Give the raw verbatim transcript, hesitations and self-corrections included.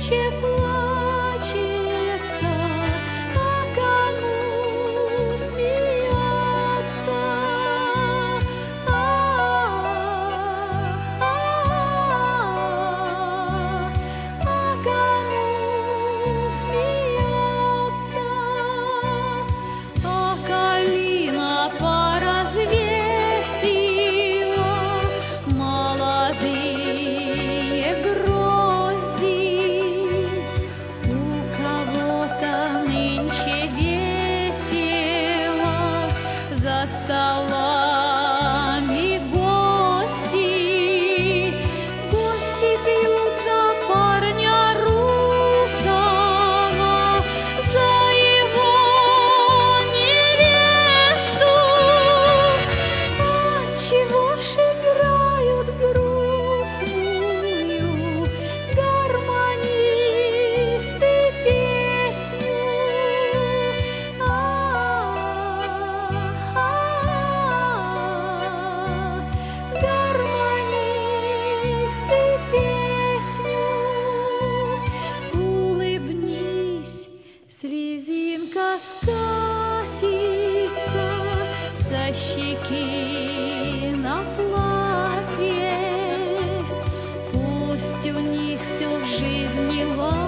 нынче плачется, а кому смеяться? А-а-а, а кому смеяться? А калина поразвесила молодые грозди. У кого-то нынче весело за столами гости. Гости пьют за парня русого, за его невесту. Отчего ж играют грустную гармонисты песню? А-а-а, гармонисты песню. Улыбнись, слезинка скатится со щеки на платье. Пусть у них все в жизни ладно,